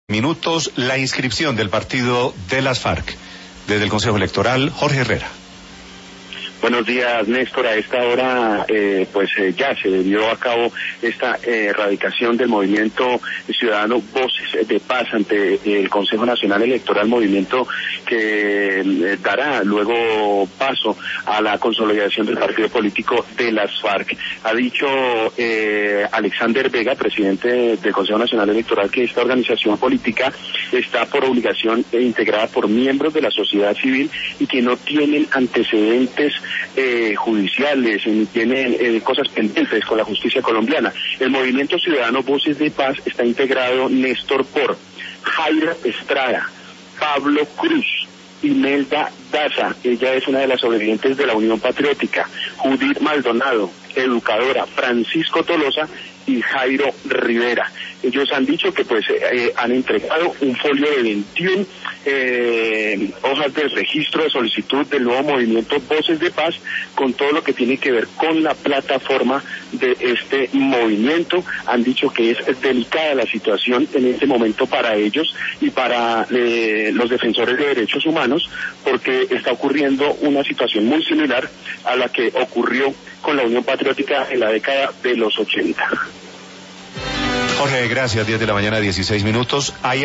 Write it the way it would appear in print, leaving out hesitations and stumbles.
Minutos, la inscripción del partido de las FARC. Desde el Consejo Electoral, Jorge Herrera. Buenos días, Néstor. A esta hora, ya se dio a cabo esta erradicación del movimiento ciudadano Voces de Paz ante el Consejo Nacional Electoral, movimiento que dará luego paso a la consolidación del partido político de las FARC. Ha dicho Alexander Vega, presidente del Consejo Nacional Electoral, que esta organización política está por obligación integrada por miembros de la sociedad civil y que no tienen antecedentes judiciales, ni tienen cosas pendientes con la justicia colombiana. El movimiento ciudadano Voces de Paz está integrado, Néstor, por Jairo Estrada, Pablo Cruz, Imelda Daza, ella es una de las sobrevivientes de la Unión Patriótica, Judith Maldonado, educadora, Francisco Tolosa y Jairo Rivera. Ellos han dicho que han entregado un folio de 21 hojas de registro de solicitud del nuevo movimiento Voces de Paz, con todo lo que tiene que ver con la plataforma de este movimiento. Han dicho que es delicada la situación en este momento para ellos y para los defensores de derechos humanos, porque está ocurriendo una situación muy similar a la que ocurrió con la Unión Patriótica en la década de los 80. Jorge, gracias. 10 de la mañana, 16 minutos.